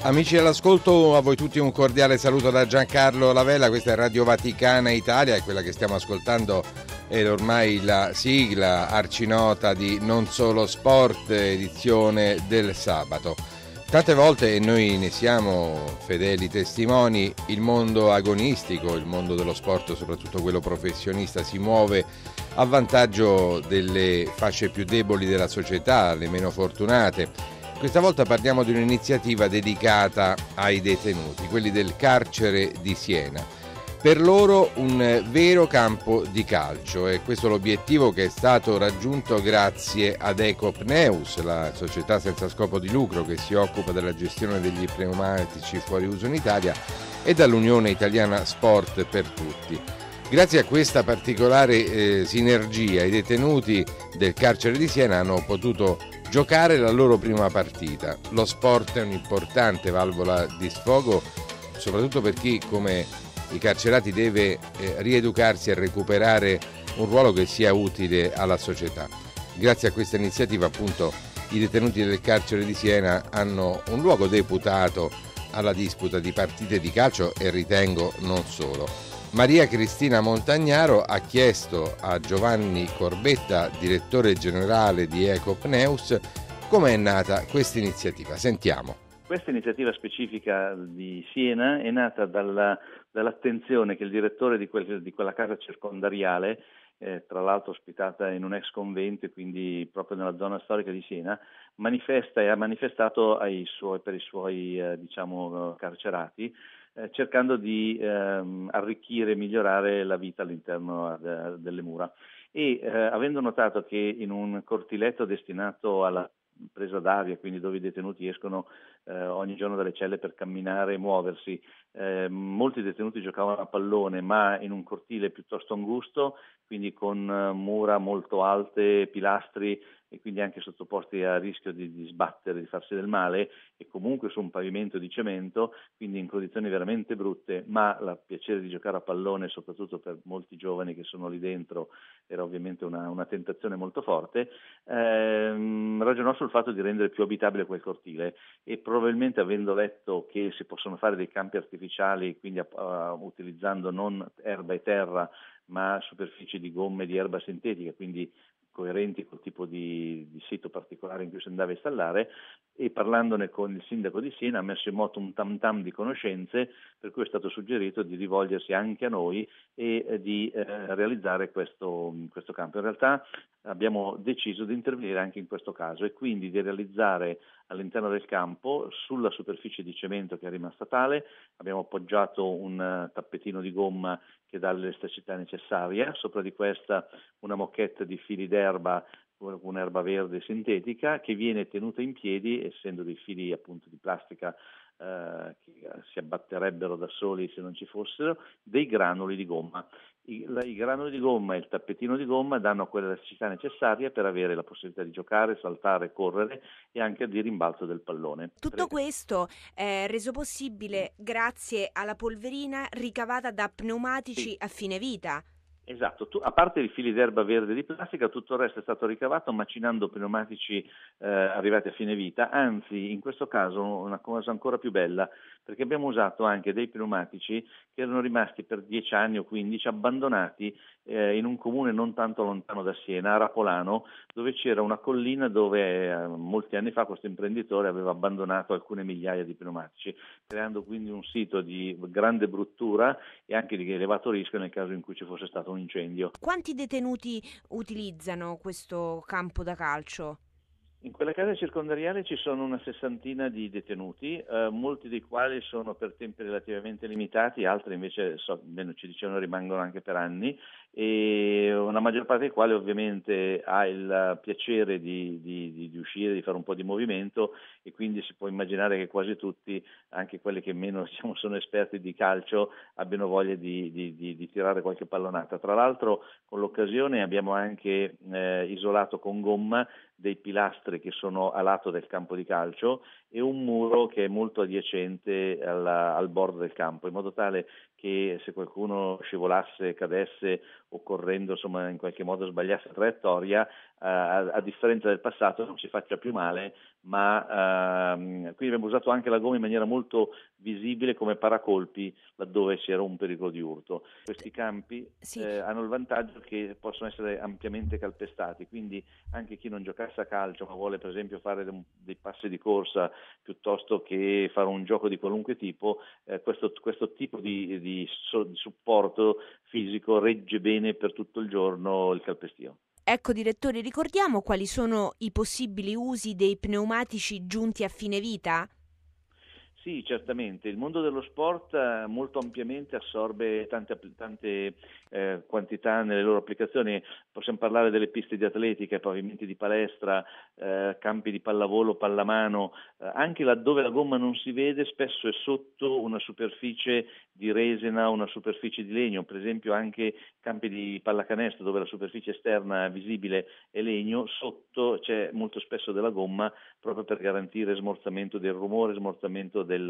Amici all'ascolto, a voi tutti un cordiale saluto da Giancarlo Lavella. Questa è Radio Vaticana Italia e quella che stiamo ascoltando è ormai la sigla arcinota di Non Solo Sport, edizione del sabato. Tante volte, e noi ne siamo fedeli testimoni, il mondo agonistico, il mondo dello sport, soprattutto quello professionista, si muove a vantaggio delle fasce più deboli della società, le meno fortunate. Questa volta parliamo di un'iniziativa dedicata ai detenuti, quelli del carcere di Siena. Per loro un vero campo di calcio, e questo è l'obiettivo che è stato raggiunto grazie ad Ecopneus, la società senza scopo di lucro che si occupa della gestione degli pneumatici fuori uso in Italia, e dall'Unione Italiana Sport per Tutti. Grazie a questa particolare sinergia, i detenuti del carcere di Siena hanno potuto giocare la loro prima partita. Lo sport è un'importante valvola di sfogo, soprattutto per chi, come i carcerati, deve rieducarsi e recuperare un ruolo che sia utile alla società. Grazie a questa iniziativa, appunto, i detenuti del carcere di Siena hanno un luogo deputato alla disputa di partite di calcio e ritengo non solo. Maria Cristina Montagnaro ha chiesto a Giovanni Corbetta, direttore generale di Ecopneus, come è nata questa iniziativa. Sentiamo. Questa iniziativa specifica di Siena è nata dall'attenzione che il direttore di quella casa circondariale, tra l'altro ospitata in un ex convento, quindi proprio nella zona storica di Siena, manifesta e ha manifestato per i suoi carcerati, cercando di arricchire e migliorare la vita all'interno delle mura. E avendo notato che in un cortiletto destinato alla presa d'aria, quindi dove i detenuti escono ogni giorno dalle celle per camminare e muoversi, molti detenuti giocavano a pallone, ma in un cortile piuttosto angusto, quindi con mura molto alte, pilastri, e quindi anche sottoposti a rischio di sbattere, di farsi del male, e comunque su un pavimento di cemento, quindi in condizioni veramente brutte, ma il piacere di giocare a pallone, soprattutto per molti giovani che sono lì dentro, era ovviamente una tentazione molto forte. Ragionò sul fatto di rendere più abitabile quel cortile, e probabilmente, avendo letto che si possono fare dei campi artificiali, quindi utilizzando non erba e terra, ma superfici di gomme di erba sintetica, quindi coerenti col tipo di sito particolare in cui si andava a installare, e parlandone con il sindaco di Siena ha messo in moto un tam tam di conoscenze, per cui è stato suggerito di rivolgersi anche a noi e di realizzare questo campo. In realtà abbiamo deciso di intervenire anche in questo caso, e quindi di realizzare all'interno del campo, sulla superficie di cemento che è rimasta tale, abbiamo appoggiato un tappetino di gomma che dà l'elasticità necessaria, sopra di questa una moquette di fili d'erba, un'erba verde sintetica, che viene tenuta in piedi, essendo dei fili appunto di plastica che si abbatterebbero da soli se non ci fossero, dei granuli di gomma. I granuli di gomma e il tappetino di gomma danno quella elasticità necessaria per avere la possibilità di giocare, saltare, correre e anche di rimbalzo del pallone. Tutto questo è reso possibile grazie alla polverina ricavata da pneumatici a fine vita. Esatto, a parte i fili d'erba verde di plastica, tutto il resto è stato ricavato macinando pneumatici arrivati a fine vita, anzi in questo caso una cosa ancora più bella, perché abbiamo usato anche dei pneumatici che erano rimasti per 10 anni o 15 abbandonati in un comune non tanto lontano da Siena, a Rapolano, dove c'era una collina dove molti anni fa questo imprenditore aveva abbandonato alcune migliaia di pneumatici, creando quindi un sito di grande bruttura e anche di elevato rischio nel caso in cui ci fosse stato un incendio. Quanti detenuti utilizzano questo campo da calcio? In quella casa circondariale ci sono una 60 di detenuti, molti dei quali sono per tempi relativamente limitati, altri invece, almeno ci dicevano, rimangono anche per anni, e una maggior parte dei quali ovviamente ha il piacere di uscire, di fare un po' di movimento, e quindi si può immaginare che quasi tutti, anche quelli che meno sono esperti di calcio, abbiano voglia di tirare qualche pallonata. Tra l'altro, con l'occasione abbiamo anche isolato con gomma dei pilastri che sono a lato del campo di calcio e un muro che è molto adiacente al bordo del campo, in modo tale che se qualcuno scivolasse, cadesse o correndo, insomma, in qualche modo sbagliasse traiettoria, a differenza del passato non ci faccia più male, ma quindi abbiamo usato anche la gomma in maniera molto visibile come paracolpi laddove c'era un pericolo di urto. Questi campi hanno il vantaggio che possono essere ampiamente calpestati, quindi anche chi non giocasse a calcio ma vuole per esempio fare dei passi di corsa piuttosto che fare un gioco di qualunque tipo, questo tipo di supporto fisico regge bene per tutto il giorno il calpestio. Ecco, direttore, ricordiamo quali sono i possibili usi dei pneumatici giunti a fine vita? Sì, certamente. Il mondo dello sport molto ampiamente assorbe tante quantità nelle loro applicazioni. Possiamo parlare delle piste di atletica, pavimenti di palestra, campi di pallavolo, pallamano, anche laddove la gomma non si vede, spesso è sotto una superficie di resina, una superficie di legno, per esempio anche campi di pallacanestro dove la superficie esterna visibile è legno, sotto c'è molto spesso della gomma proprio per garantire smorzamento del rumore, smorzamento e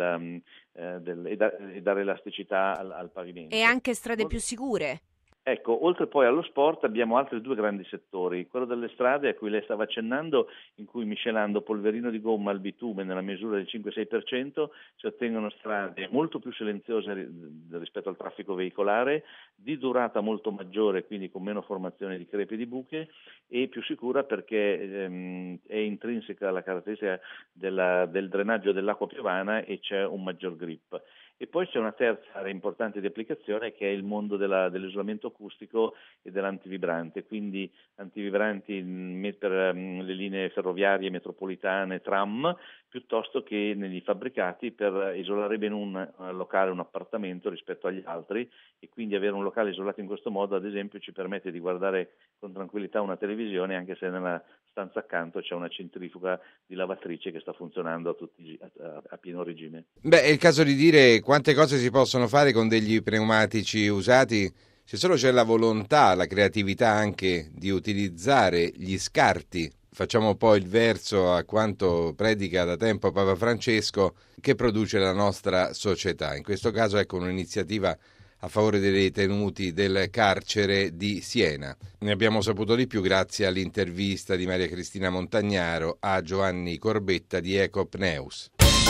dare elasticità al pavimento. E anche strade più sicure. Ecco, oltre poi allo sport abbiamo altri due grandi settori, quello delle strade a cui lei stava accennando, in cui miscelando polverino di gomma al bitume nella misura del 5-6% si ottengono strade molto più silenziose rispetto al traffico veicolare, di durata molto maggiore, quindi con meno formazione di crepe e di buche, e più sicura perché è intrinseca la caratteristica del drenaggio dell'acqua piovana e c'è un maggior grip. E poi c'è una terza area importante di applicazione che è il mondo dell'isolamento acustico e dell'antivibrante, quindi antivibranti per le linee ferroviarie, metropolitane, tram, piuttosto che negli fabbricati per isolare bene un locale, un appartamento rispetto agli altri, e quindi avere un locale isolato in questo modo, ad esempio, ci permette di guardare con tranquillità una televisione anche se nella stanza accanto c'è una centrifuga di lavatrice che sta funzionando a pieno regime. Beh, è il caso di dire quante cose si possono fare con degli pneumatici usati, se solo c'è la volontà, la creatività anche di utilizzare gli scarti. Facciamo poi il verso a quanto predica da tempo Papa Francesco, che produce la nostra società. In questo caso ecco un'iniziativa a favore dei detenuti del carcere di Siena. Ne abbiamo saputo di più grazie all'intervista di Maria Cristina Montagnaro a Giovanni Corbetta di Ecopneus.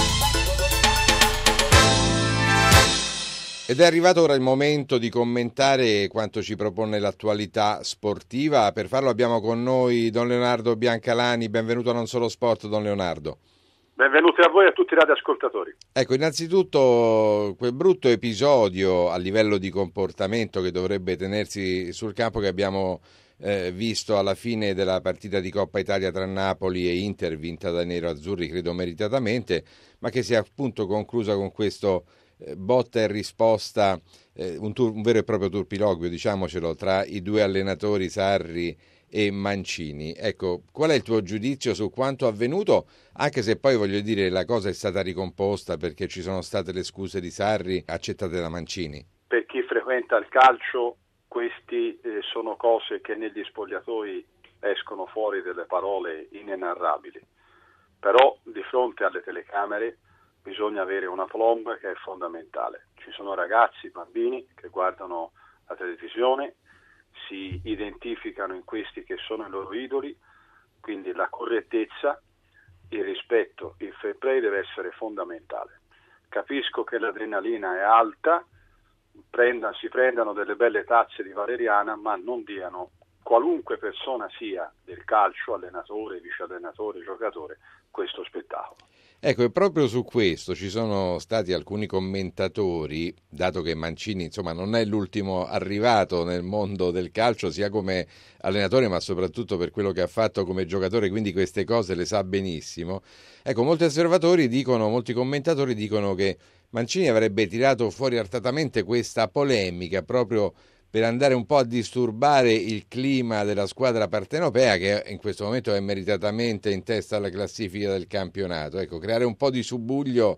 Ed è arrivato ora il momento di commentare quanto ci propone l'attualità sportiva. Per farlo abbiamo con noi Don Leonardo Biancalani. Benvenuto a Non Solo Sport, Don Leonardo. Benvenuti a voi e a tutti i radioascoltatori. Ecco, innanzitutto quel brutto episodio a livello di comportamento che dovrebbe tenersi sul campo che abbiamo visto alla fine della partita di Coppa Italia tra Napoli e Inter, vinta dai nero-azzurri, credo meritatamente, ma che si è appunto conclusa con questo botta e risposta, un vero e proprio turpiloquio, diciamocelo, tra i due allenatori Sarri e Mancini. Ecco, qual è il tuo giudizio su quanto avvenuto, anche se poi voglio dire la cosa è stata ricomposta perché ci sono state le scuse di Sarri accettate da Mancini? Per chi frequenta il calcio questi sono cose che negli spogliatoi escono fuori delle parole inenarrabili, però di fronte alle telecamere bisogna avere una plomb che è fondamentale. Ci sono ragazzi, bambini che guardano la televisione, si identificano in questi che sono i loro idoli, quindi la correttezza, il rispetto, il fair play deve essere fondamentale. Capisco che l'adrenalina è alta, si prendano delle belle tazze di valeriana, ma non diano, qualunque persona sia del calcio, allenatore, vice allenatore, giocatore, questo spettacolo. Ecco, e proprio su questo ci sono stati alcuni commentatori, dato che Mancini insomma non è l'ultimo arrivato nel mondo del calcio sia come allenatore ma soprattutto per quello che ha fatto come giocatore, quindi queste cose le sa benissimo. Ecco, molti commentatori dicono che Mancini avrebbe tirato fuori artatamente questa polemica proprio per andare un po' a disturbare il clima della squadra partenopea che in questo momento è meritatamente in testa alla classifica del campionato. Ecco, creare un po' di subbuglio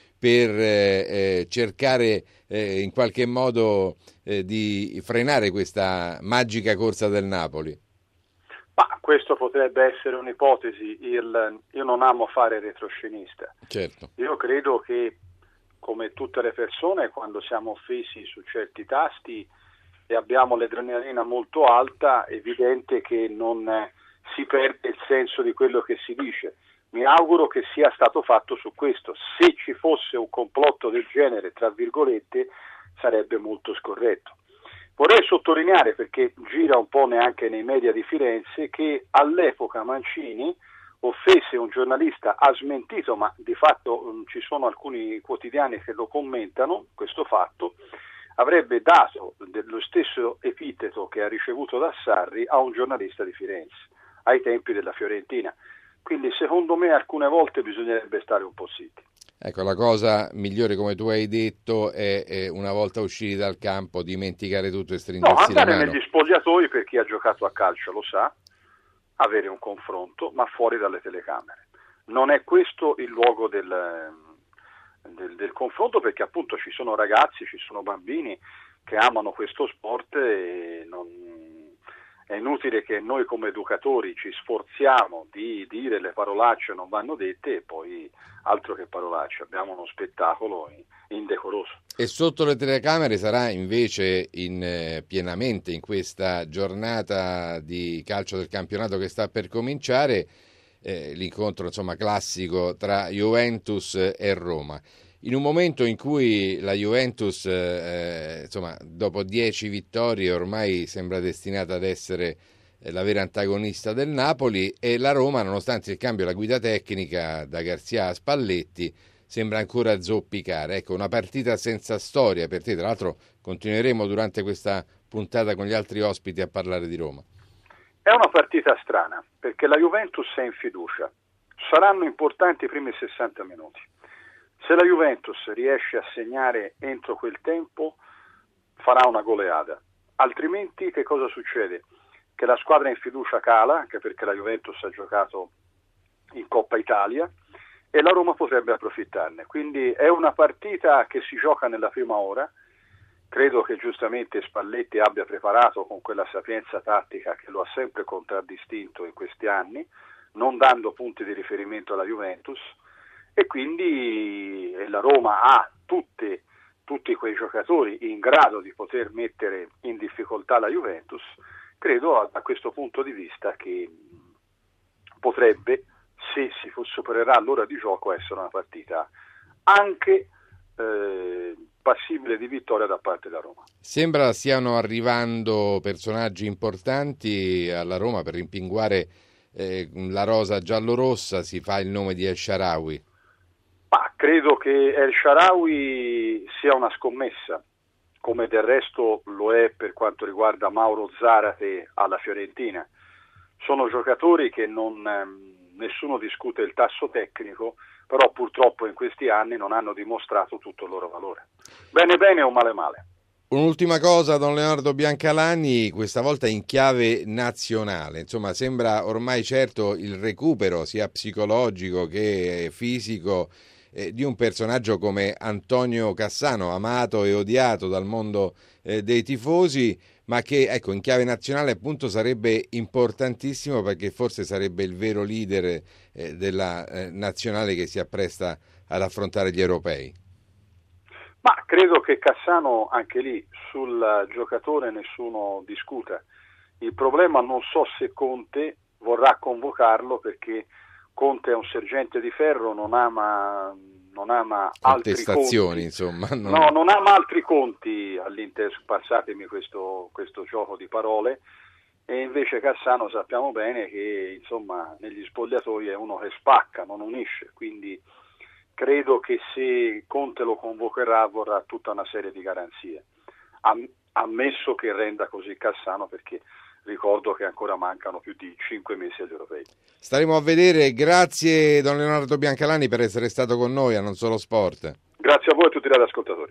per cercare in qualche modo di frenare questa magica corsa del Napoli. Ma questo potrebbe essere un'ipotesi. Io non amo fare retroscenista. Certo. Io credo che, come tutte le persone, quando siamo offesi su certi tasti e abbiamo l'adrenalina molto alta, è evidente che non si perde il senso di quello che si dice. Mi auguro che sia stato fatto su questo. Se ci fosse un complotto del genere, tra virgolette, sarebbe molto scorretto. Vorrei sottolineare, perché gira un po' neanche nei media di Firenze, che all'epoca Mancini offese un giornalista, ha smentito, ma di fatto ci sono alcuni quotidiani che lo commentano, questo fatto, avrebbe dato lo stesso epiteto che ha ricevuto da Sarri a un giornalista di Firenze, ai tempi della Fiorentina. Quindi secondo me alcune volte bisognerebbe stare un po' zitti. Ecco, la cosa migliore, come tu hai detto, è una volta usciti dal campo dimenticare tutto e stringersi la mano. Andare negli spogliatoi, per chi ha giocato a calcio lo sa, avere un confronto, ma fuori dalle telecamere. Non è questo il luogo del confronto, perché appunto ci sono ragazzi, ci sono bambini che amano questo sport e è inutile che noi come educatori ci sforziamo di dire le parolacce non vanno dette e poi altro che parolacce, abbiamo uno spettacolo indecoroso. E sotto le telecamere sarà invece pienamente in questa giornata di calcio del campionato che sta per cominciare l'incontro classico tra Juventus e Roma. In un momento in cui la Juventus, dopo 10 vittorie, ormai sembra destinata ad essere la vera antagonista del Napoli, e la Roma, nonostante il cambio alla guida tecnica da Garzia a Spalletti, sembra ancora zoppicare. Ecco, una partita senza storia per te. Tra l'altro continueremo durante questa puntata con gli altri ospiti a parlare di Roma. È una partita strana, perché la Juventus è in fiducia. Saranno importanti i primi 60 minuti. Se la Juventus riesce a segnare entro quel tempo, farà una goleada. Altrimenti che cosa succede? Che la squadra in fiducia cala, anche perché la Juventus ha giocato in Coppa Italia, e la Roma potrebbe approfittarne. Quindi è una partita che si gioca nella prima ora. Credo che giustamente Spalletti abbia preparato con quella sapienza tattica che lo ha sempre contraddistinto in questi anni, non dando punti di riferimento alla Juventus, e quindi la Roma ha tutti quei giocatori in grado di poter mettere in difficoltà la Juventus. Credo da questo punto di vista che potrebbe, se si supererà l'ora di gioco, essere una partita anche passibile di vittoria da parte della Roma. Sembra stiano arrivando personaggi importanti alla Roma per rimpinguare la rosa giallorossa. Si fa il nome di El Shaarawy. Ma credo che El Shaarawy sia una scommessa, come del resto lo è per quanto riguarda Mauro Zarate alla Fiorentina. Sono giocatori che nessuno discute il tasso tecnico, però purtroppo in questi anni non hanno dimostrato tutto il loro valore. Bene bene o male male. Un'ultima cosa, Don Leonardo Biancalani, questa volta in chiave nazionale. Sembra ormai certo il recupero sia psicologico che fisico di un personaggio come Antonio Cassano, amato e odiato dal mondo dei tifosi, ma che in chiave nazionale appunto sarebbe importantissimo, perché forse sarebbe il vero leader della nazionale che si appresta ad affrontare gli europei. Ma credo che Cassano, anche lì, sul giocatore nessuno discuta. Il problema non so se Conte vorrà convocarlo, perché Conte è un sergente di ferro, non ama altri conti. Non ama altri conti all'interno, passatemi questo gioco di parole, e invece Cassano sappiamo bene che negli spogliatoi è uno che spacca, non unisce, quindi credo che se Conte lo convocherà vorrà tutta una serie di garanzie, ammesso che renda così Cassano, perché ricordo che ancora mancano più di 5 mesi agli europei. Staremo a vedere. Grazie Don Leonardo Biancalani per essere stato con noi a Non Solo Sport. Grazie a voi e a tutti gli ascoltatori.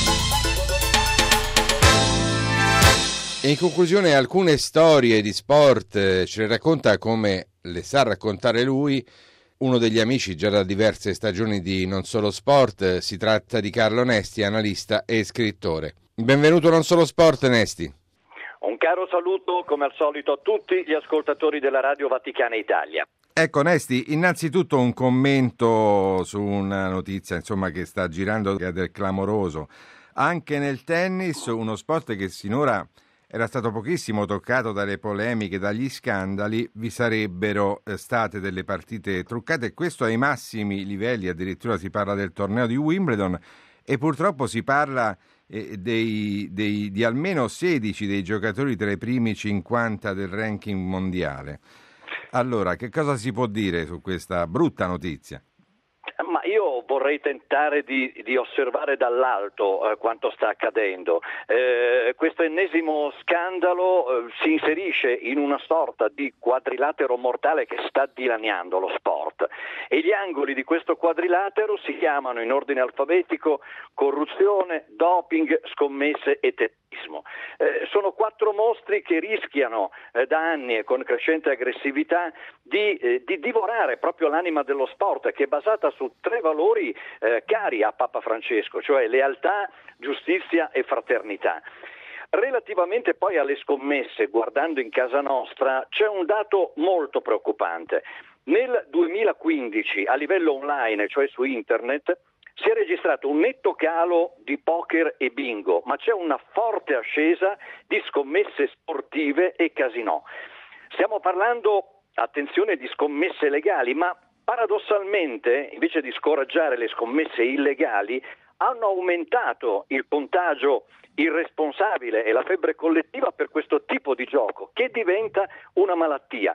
E in conclusione alcune storie di sport ce le racconta, come le sa raccontare lui, uno degli amici già da diverse stagioni di Non Solo Sport. Si tratta di Carlo Nesti, analista e scrittore. Benvenuto a Non Solo Sport, Nesti. Un caro saluto come al solito a tutti gli ascoltatori della Radio Vaticana Italia. Ecco Nesti, innanzitutto un commento su una notizia che sta girando, che è del clamoroso. Anche nel tennis, uno sport che sinora era stato pochissimo toccato dalle polemiche, dagli scandali, vi sarebbero state delle partite truccate, e questo ai massimi livelli. Addirittura si parla del torneo di Wimbledon e purtroppo si parla di almeno 16 dei giocatori tra i primi 50 del ranking mondiale. Allora, che cosa si può dire su questa brutta notizia? Ma io vorrei tentare di osservare dall'alto quanto sta accadendo. Questo ennesimo scandalo si inserisce in una sorta di quadrilatero mortale che sta dilaniando lo sport, e gli angoli di questo quadrilatero si chiamano in ordine alfabetico corruzione, doping, scommesse e terrorismo. Sono 4 mostri che rischiano da anni e con crescente aggressività di divorare proprio l'anima dello sport, che è basata su 3 valori cari a Papa Francesco, cioè lealtà, giustizia e fraternità. Relativamente poi alle scommesse, guardando in casa nostra, c'è un dato molto preoccupante. Nel 2015, a livello online, cioè su internet, si è registrato un netto calo di poker e bingo, ma c'è una forte ascesa di scommesse sportive e casinò. Stiamo parlando, attenzione, di scommesse legali, ma paradossalmente, invece di scoraggiare le scommesse illegali, hanno aumentato il contagio irresponsabile e la febbre collettiva per questo tipo di gioco, che diventa una malattia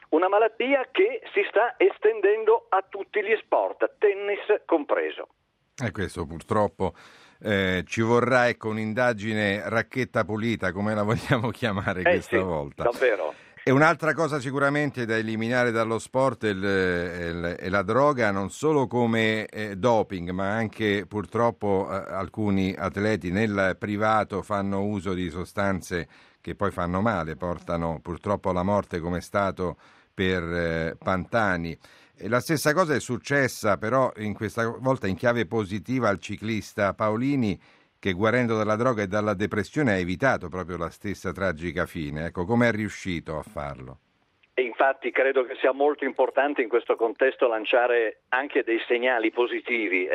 che si sta estendendo a tutti gli sport, tennis compreso. E questo purtroppo ci vorrà un'indagine racchetta pulita, come la vogliamo chiamare questa volta. Davvero. E un'altra cosa sicuramente da eliminare dallo sport è la droga, non solo come doping, ma anche purtroppo alcuni atleti nel privato fanno uso di sostanze che poi fanno male, portano purtroppo alla morte, come è stato per Pantani. E la stessa cosa è successa però questa volta in chiave positiva al ciclista Paolini, che guarendo dalla droga e dalla depressione ha evitato proprio la stessa tragica fine. Ecco, come è riuscito a farlo? E infatti credo che sia molto importante in questo contesto lanciare anche dei segnali positivi.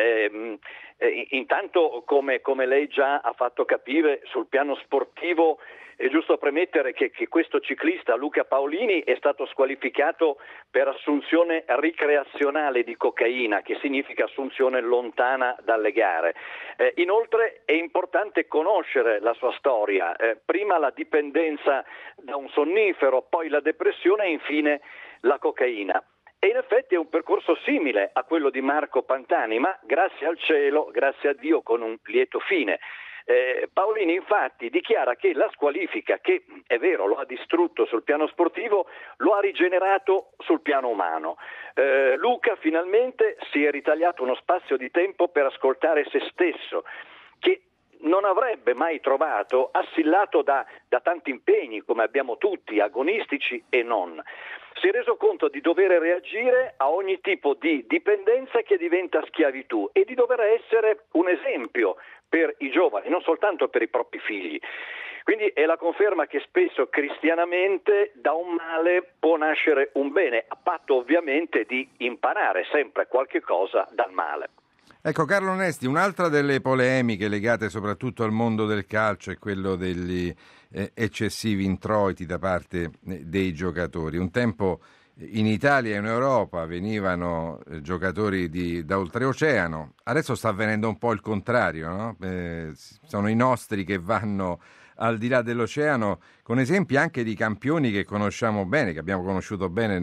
Intanto, come lei già ha fatto capire, sul piano sportivo è giusto premettere che questo ciclista Luca Paolini è stato squalificato per assunzione ricreazionale di cocaina, che significa assunzione lontana dalle gare. Inoltre è importante conoscere la sua storia, prima la dipendenza da un sonnifero, poi la depressione e infine la cocaina. E in effetti è un percorso simile a quello di Marco Pantani, ma grazie al cielo, grazie a Dio, con un lieto fine. Paolini infatti dichiara che la squalifica, che è vero lo ha distrutto sul piano sportivo, lo ha rigenerato sul piano umano. Luca finalmente si è ritagliato uno spazio di tempo per ascoltare se stesso, che non avrebbe mai trovato assillato da tanti impegni, come abbiamo tutti, agonistici e non. Si è reso conto di dover reagire a ogni tipo di dipendenza che diventa schiavitù e di dover essere un esempio per i giovani, non soltanto per i propri figli. Quindi è la conferma che spesso cristianamente da un male può nascere un bene, a patto ovviamente di imparare sempre qualche cosa dal male. Ecco, Carlo Onesti, un'altra delle polemiche legate soprattutto al mondo del calcio è quello degli eccessivi introiti da parte dei giocatori. Un tempo in Italia e in Europa venivano giocatori da oltreoceano, adesso sta avvenendo un po' il contrario, no? Sono i nostri che vanno al di là dell'oceano, con esempi anche di campioni che conosciamo bene, che abbiamo conosciuto bene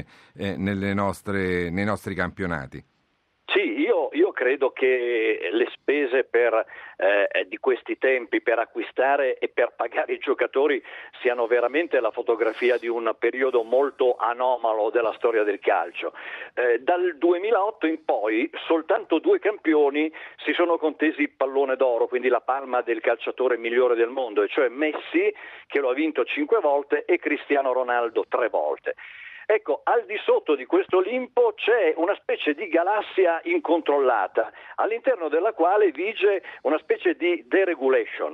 nei nostri campionati. Sì, io credo che le spese di questi tempi per acquistare e per pagare i giocatori siano veramente la fotografia di un periodo molto anomalo della storia del calcio. Dal 2008 in poi soltanto 2 campioni si sono contesi il pallone d'oro, quindi la palma del calciatore migliore del mondo, e cioè Messi, che lo ha vinto 5 volte, e Cristiano Ronaldo 3 volte. Ecco, al di sotto di questo Olimpo c'è una specie di galassia incontrollata, all'interno della quale vige una specie di deregulation.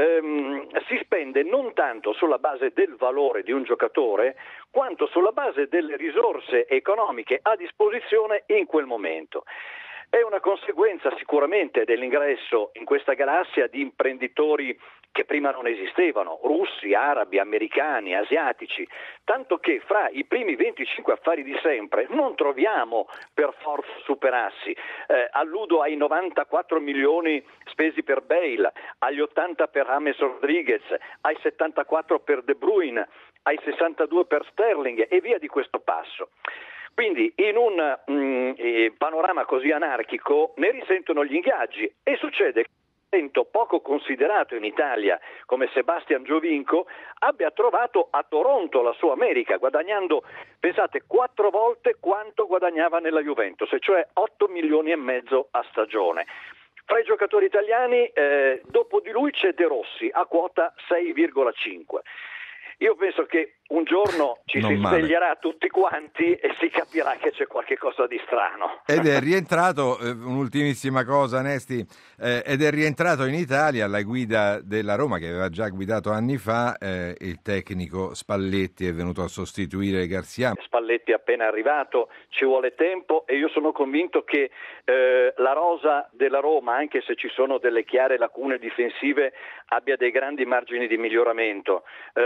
Si spende non tanto sulla base del valore di un giocatore, quanto sulla base delle risorse economiche a disposizione in quel momento. È una conseguenza sicuramente dell'ingresso in questa galassia di imprenditori che prima non esistevano, russi, arabi, americani, asiatici, tanto che fra i primi 25 affari di sempre non troviamo per forza superassi. Alludo ai 94 milioni spesi per Bale, agli 80 per James Rodriguez, ai 74 per De Bruyne, ai 62 per Sterling e via di questo passo. Quindi in un panorama così anarchico ne risentono gli ingaggi e succede che un talento poco considerato in Italia come Sebastian Giovinco abbia trovato a Toronto la sua America, guadagnando, pensate, 4 volte quanto guadagnava nella Juventus, cioè 8 milioni e mezzo a stagione. Fra i giocatori italiani, dopo di lui c'è De Rossi a quota 6,5. Io penso che un giorno ci si sveglierà tutti quanti e si capirà che c'è qualche cosa di strano. Ed è rientrato, un'ultimissima cosa Nesti, ed è rientrato in Italia alla guida della Roma, che aveva già guidato anni fa, il tecnico Spalletti è venuto a sostituire Garcia. Spalletti è appena arrivato, ci vuole tempo e io sono convinto che la rosa della Roma, anche se ci sono delle chiare lacune difensive, abbia dei grandi margini di miglioramento.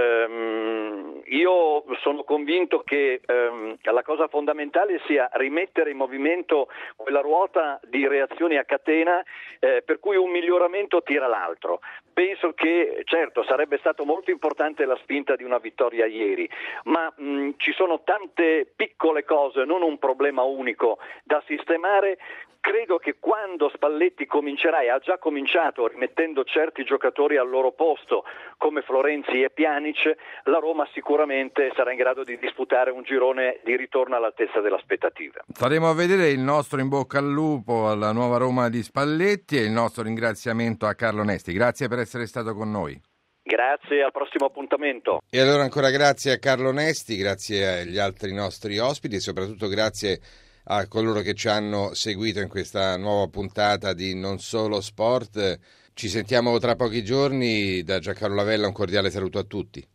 Io sono convinto che la cosa fondamentale sia rimettere in movimento quella ruota di reazioni a catena per cui un miglioramento tira l'altro. Penso che, certo, sarebbe stato molto importante la spinta di una vittoria ieri, ma ci sono tante piccole cose, non un problema unico da sistemare. Credo che quando Spalletti comincerà, e ha già cominciato rimettendo certi giocatori al loro posto come Florenzi e Pjanic, la Roma sicuramente sarà in grado di disputare un girone di ritorno all'altezza delle aspettative. Staremo a vedere. Il nostro in bocca al lupo alla nuova Roma di Spalletti e il nostro ringraziamento a Carlo Nesti. Grazie per essere stato con noi. Grazie, al prossimo appuntamento. E allora ancora grazie a Carlo Nesti, grazie agli altri nostri ospiti e soprattutto grazie a coloro che ci hanno seguito in questa nuova puntata di Non Solo Sport. Ci sentiamo tra pochi giorni. Da Giancarlo Lavella un cordiale saluto a tutti.